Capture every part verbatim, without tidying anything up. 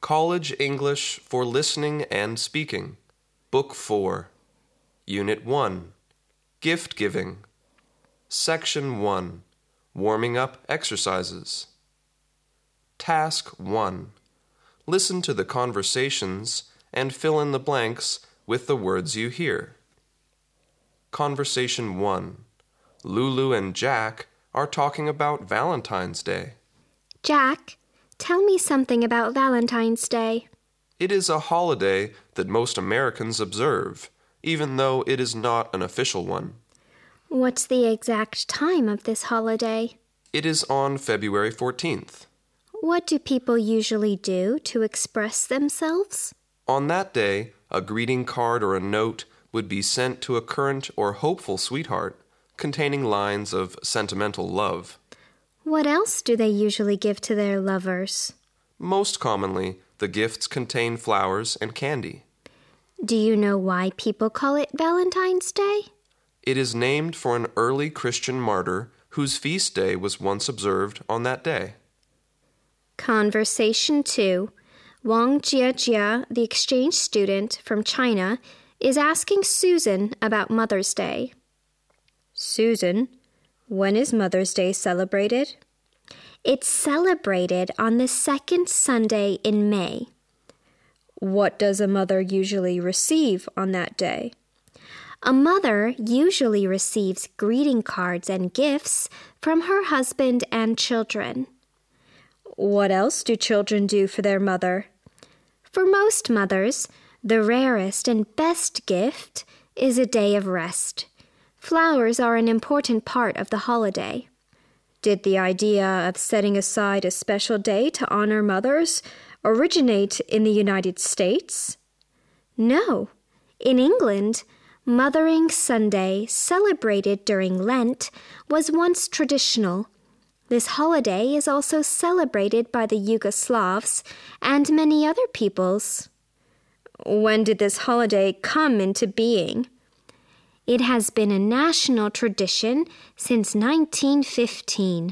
College English for Listening and Speaking, Book four, Unit one, Gift Giving, Section one, Warming Up Exercises. Task one, listen to the conversations and fill in the blanks with the words you hear. Conversation one, Lulu and Jack are talking about Valentine's Day. Jack, tell me something about Valentine's Day. It is a holiday that most Americans observe, even though it is not an official one. What's the exact time of this holiday? It is on February fourteenth. What do people usually do to express themselves? On that day, a greeting card or a note would be sent to a current or hopeful sweetheart, containing lines of sentimental love. What else do they usually give to their lovers? Most commonly, the gifts contain flowers and candy. Do you know why people call it Valentine's Day? It is named for an early Christian martyr whose feast day was once observed on that day. Conversation two. Wang Jiajia, the exchange student from China, is asking Susan about Mother's Day. Susan, when is Mother's Day celebrated? It's celebrated on the second Sunday in May. What does a mother usually receive on that day? A mother usually receives greeting cards and gifts from her husband and children. What else do children do for their mother? For most mothers, the rarest and best gift is a day of rest. Flowers are an important part of the holiday. Did the idea of setting aside a special day to honor mothers originate in the United States? No. In England, Mothering Sunday, celebrated during Lent, was once traditional. This holiday is also celebrated by the Yugoslavs and many other peoples. When did this holiday come into being? It has been a national tradition since nineteen fifteen.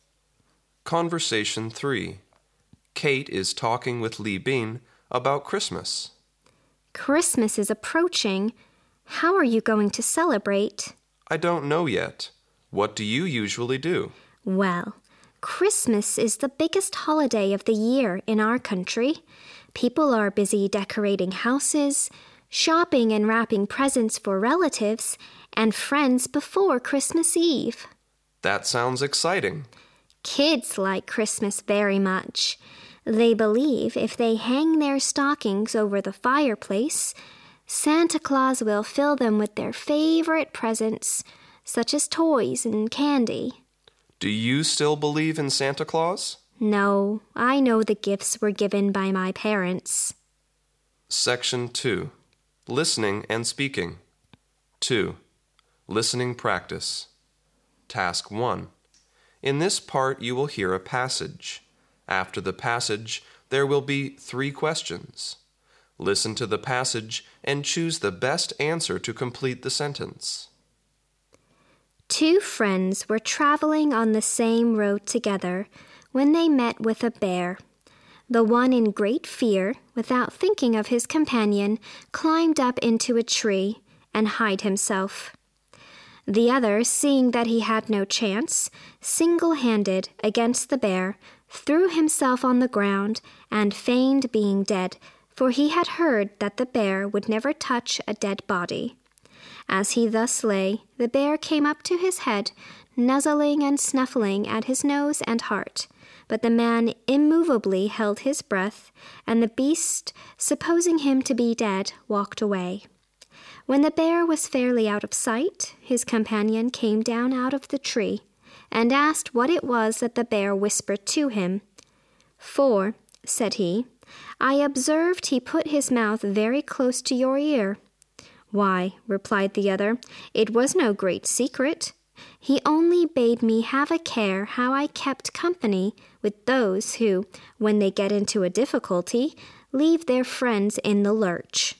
Conversation three. Kate is talking with Li Bin about Christmas. Christmas is approaching. How are you going to celebrate? I don't know yet. What do you usually do? Well, Christmas is the biggest holiday of the year in our country. People are busy decorating houses, shopping and wrapping presents for relatives and friends before Christmas Eve. That sounds exciting. Kids like Christmas very much. They believe if they hang their stockings over the fireplace, Santa Claus will fill them with their favorite presents, such as toys and candy. Do you still believe in Santa Claus? No, I know the gifts were given by my parents. Section two. Listening and Speaking. two. Listening Practice. Task one. In this part, you will hear a passage. After the passage, there will be three questions. Listen to the passage and choose the best answer to complete the sentence. Two friends were traveling on the same road together when they met with a bear. The one in great fear, without thinking of his companion, climbed up into a tree and hid himself. The other, seeing that he had no chance, single-handed against the bear, threw himself on the ground and feigned being dead, for he had heard that the bear would never touch a dead body. As he thus lay, the bear came up to his head, nuzzling and snuffling at his nose and heart. But the man immovably held his breath, and the beast, supposing him to be dead, walked away. When the bear was fairly out of sight, his companion came down out of the tree and asked what it was that the bear whispered to him. "For," said he, "I observed he put his mouth very close to your ear." "Why," replied the other, "it was no great secret. He only bade me have a care how I kept company with those who, when they get into a difficulty, leave their friends in the lurch."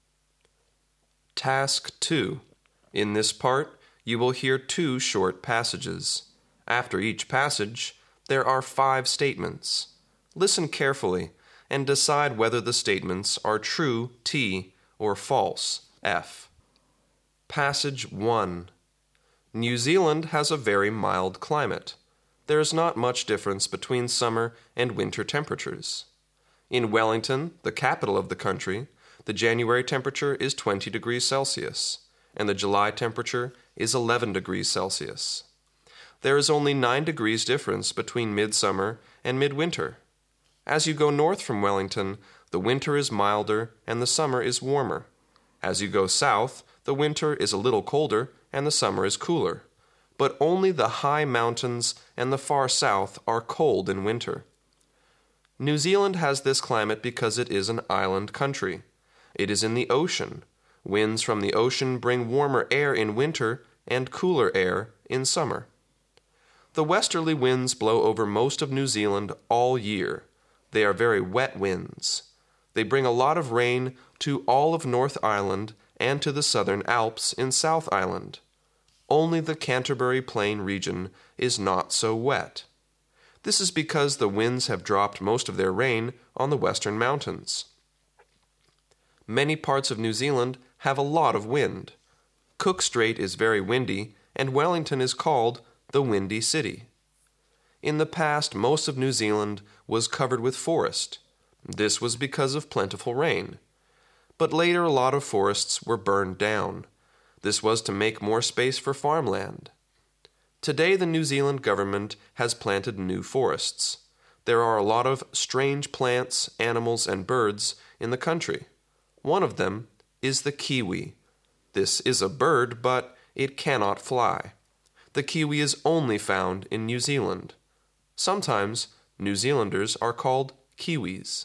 Task two. In this part, you will hear two short passages. After each passage, there are five statements. Listen carefully and decide whether the statements are true, T, or false, F. Passage one. New Zealand has a very mild climate. There is not much difference between summer and winter temperatures. In Wellington, the capital of the country, the January temperature is twenty degrees Celsius, and the July temperature is eleven degrees Celsius. There is only nine degrees difference between midsummer and midwinter. As you go north from Wellington, the winter is milder and the summer is warmer. As you go south, the winter is a little colder and the summer is cooler. But only the high mountains and the far south are cold in winter. New Zealand has this climate because it is an island country. It is in the ocean. Winds from the ocean bring warmer air in winter and cooler air in summer. The westerly winds blow over most of New Zealand all year. They are very wet winds. They bring a lot of rain to all of North Island and to the Southern Alps in South Island. Only the Canterbury Plain region is not so wet. This is because the winds have dropped most of their rain on the western mountains. Many parts of New Zealand have a lot of wind. Cook Strait is very windy, and Wellington is called the Windy City. In the past, most of New Zealand was covered with forest. This was because of plentiful rain. But later a lot of forests were burned down. This was to make more space for farmland. Today the New Zealand government has planted new forests. There are a lot of strange plants, animals, and birds in the country. One of them is the kiwi. This is a bird, but it cannot fly. The kiwi is only found in New Zealand. Sometimes New Zealanders are called Kiwis.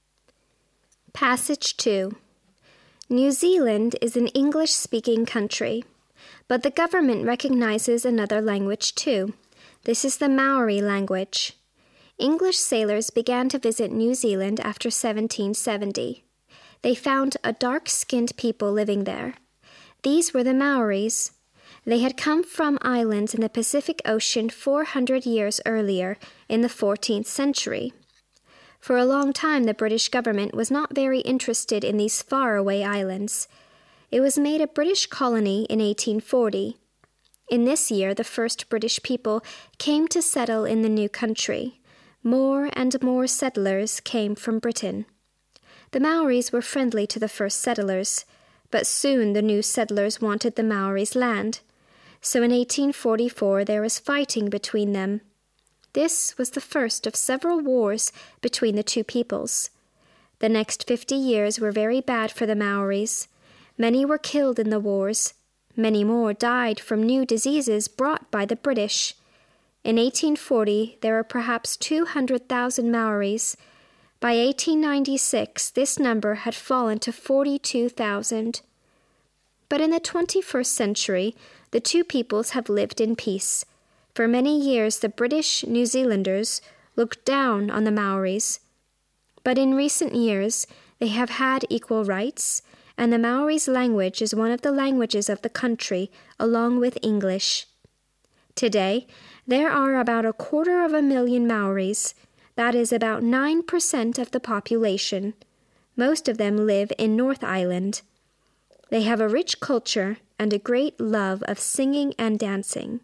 Passage two. New Zealand is an English-speaking country, but the government recognizes another language too. This is the Maori language. English sailors began to visit New Zealand after seventeen seventy. They found a dark-skinned people living there. These were the Maoris. They had come from islands in the Pacific Ocean four hundred years earlier, in the fourteenth century. For a long time, the British government was not very interested in these faraway islands. It was made a British colony in eighteen forty. In this year, the first British people came to settle in the new country. More and more settlers came from Britain. The Maoris were friendly to the first settlers, but soon the new settlers wanted the Maoris' land. So in eighteen forty-four there was fighting between them. This was the first of several wars between the two peoples. The next fifty years were very bad for the Maoris. Many were killed in the wars. Many more died from new diseases brought by the British. In eighteen forty there were perhaps two hundred thousand Maoris. By eighteen ninety-six this number had fallen to forty-two thousand. But in the twenty-first century, the two peoples have lived in peace. For many years, the British New Zealanders looked down on the Maoris. But in recent years, they have had equal rights, and the Maoris' language is one of the languages of the country, along with English. Today, there are about a quarter of a million Maoris. That is about nine percent of the population. Most of them live in North Island. They have a rich culture and a great love of singing and dancing.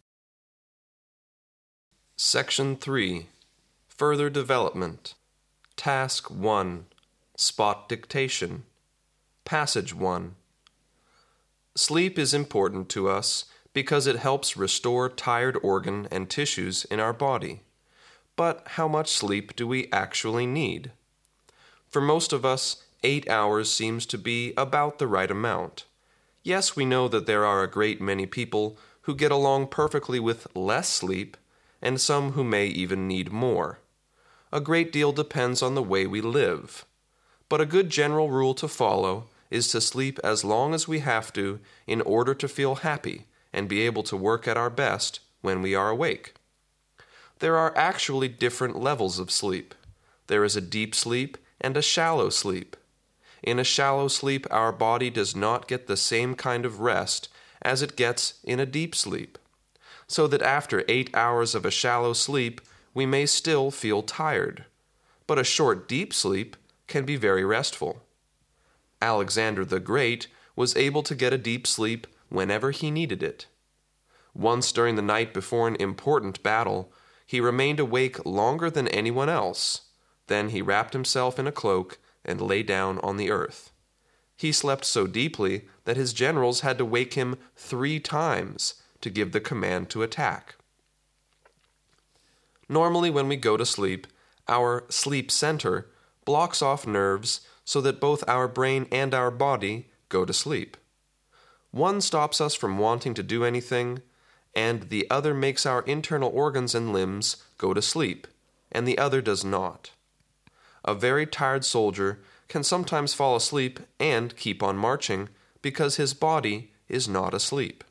Section three. Further Development. Task one. Spot Dictation. Passage one. Sleep is important to us because it helps restore tired organ and tissues in our body. But how much sleep do we actually need? For most of us, eight hours seems to be about the right amount. Yes, we know that there are a great many people who get along perfectly with less sleep, and some who may even need more. A great deal depends on the way we live. But a good general rule to follow is to sleep as long as we have to in order to feel happy and be able to work at our best when we are awake. There are actually different levels of sleep. There is a deep sleep and a shallow sleep. In a shallow sleep, our body does not get the same kind of rest as it gets in a deep sleep, so that after eight hours of a shallow sleep, we may still feel tired. but a short deep sleep can be very restful. Alexander the Great was able to get a deep sleep whenever he needed it. Once during the night before an important battle, he remained awake longer than anyone else. Then he wrapped himself in a cloak and lay down on the earth. He slept so deeply that his generals had to wake him three times to give the command to attack. Normally, when we go to sleep, our sleep center blocks off nerves so that both our brain and our body go to sleep. One stops us from wanting to do anything, and the other makes our internal organs and limbs go to sleep, and the other does not. A very tired soldier can sometimes fall asleep and keep on marching because his body is not asleep.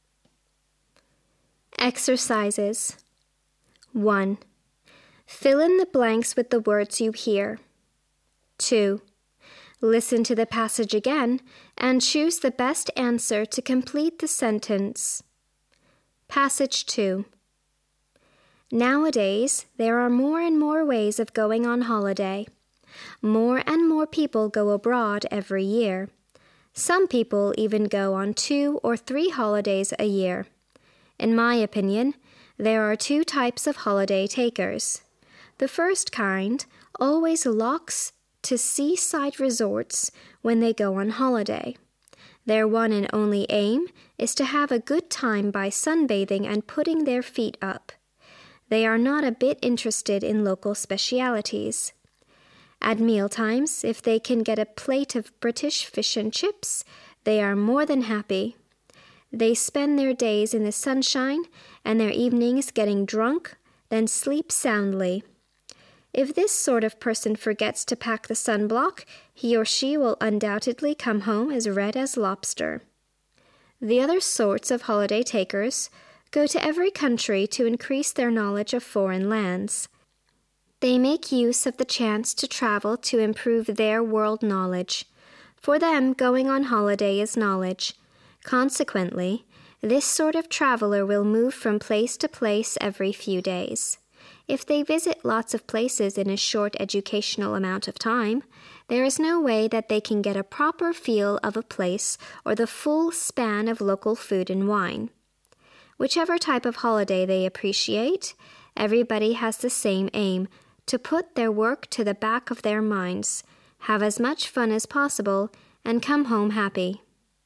Exercises. one. Fill in the blanks with the words you hear. two. Listen to the passage again and choose the best answer to complete the sentence. Passage two. Nowadays, there are more and more ways of going on holiday. More and more people go abroad every year. Some people even go on two or three holidays a year. In my opinion, there are two types of holiday takers. The first kind always locks to seaside resorts when they go on holiday. Their one and only aim is to have a good time by sunbathing and putting their feet up. They are not a bit interested in local specialities. At mealtimes, if they can get a plate of British fish and chips, they are more than happy. They spend their days in the sunshine and their evenings getting drunk, then sleep soundly. If this sort of person forgets to pack the sunblock, he or she will undoubtedly come home as red as lobster. The other sorts of holiday takers go to every country to increase their knowledge of foreign lands. They make use of the chance to travel to improve their world knowledge. For them, going on holiday is knowledge. Consequently, this sort of traveler will move from place to place every few days. If they visit lots of places in a short educational amount of time, there is no way that they can get a proper feel of a place or the full span of local food and wine. Whichever type of holiday they appreciate, everybody has the same aim, to put their work to the back of their minds, have as much fun as possible, and come home happy.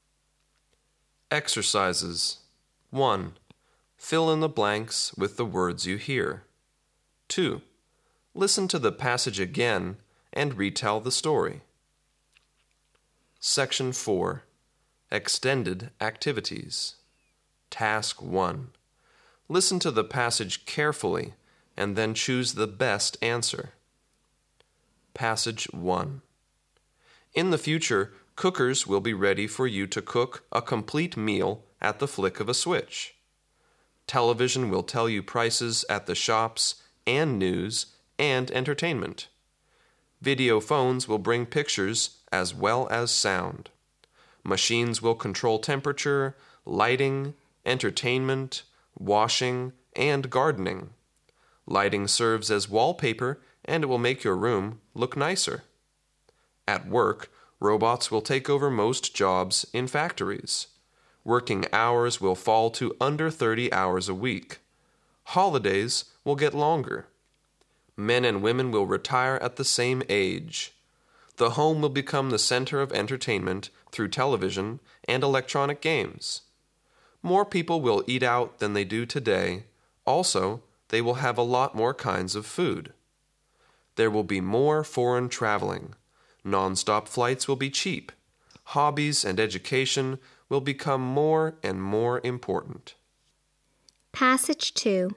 Exercises. one. Fill in the blanks with the words you hear. two. Listen to the passage again and retell the story. Section four. Extended Activities. Task one. Listen to the passage carefully and then choose the best answer. Passage one. In the future, cookers will be ready for you to cook a complete meal at the flick of a switch. Television will tell you prices at the shops and news and entertainment. Video phones will bring pictures as well as sound. Machines will control temperature, lighting, entertainment, washing, and gardening. Lighting serves as wallpaper and it will make your room look nicer. At work, robots will take over most jobs in factories. Working hours will fall to under thirty hours a week. Holidays will get longer. Men and women will retire at the same age. The home will become the center of entertainment through television and electronic games. More people will eat out than they do today. Also, they will have a lot more kinds of food. There will be more foreign traveling. Non-stop flights will be cheap. Hobbies and education will become more and more important. Passage two.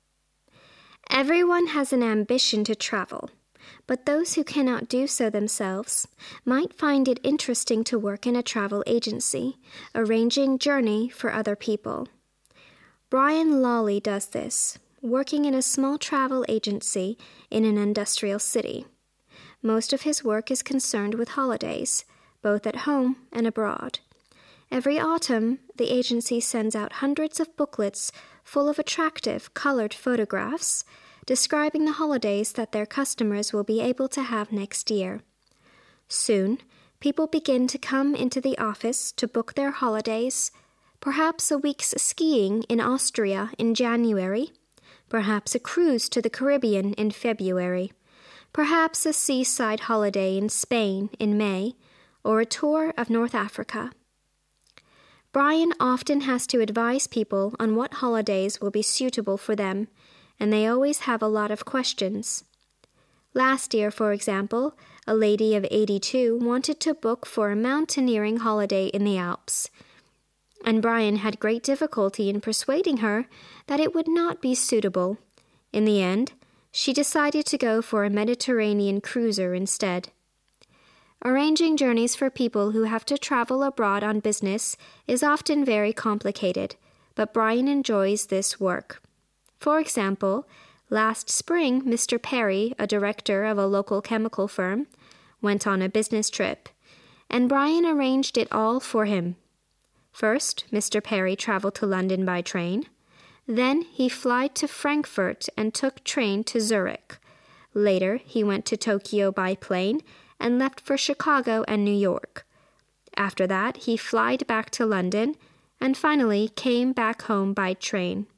Everyone has an ambition to travel, but those who cannot do so themselves might find it interesting to work in a travel agency, arranging journey for other people. Brian Lawley does this, working in a small travel agency in an industrial city. Most of his work is concerned with holidays, both at home and abroad. Every autumn, the agency sends out hundreds of booklets full of attractive, colored photographs describing the holidays that their customers will be able to have next year. Soon, people begin to come into the office to book their holidays, perhaps a week's skiing in Austria in January, perhaps a cruise to the Caribbean in February, perhaps a seaside holiday in Spain in May, or a tour of North Africa. Brian often has to advise people on what holidays will be suitable for them, and they always have a lot of questions. Last year, for example, a lady of eighty-two wanted to book for a mountaineering holiday in the Alps, and Brian had great difficulty in persuading her that it would not be suitable. In the end, she decided to go for a Mediterranean cruiser instead. Arranging journeys for people who have to travel abroad on business is often very complicated, but Brian enjoys this work. For example, last spring, Mister Perry, a director of a local chemical firm, went on a business trip, and Brian arranged it all for him. First, Mister Perry traveled to London by train. Then he flew to Frankfurt and took train to Zurich. Later, he went to Tokyo by plane and left for Chicago and New York. After that, he flew back to London and finally came back home by train.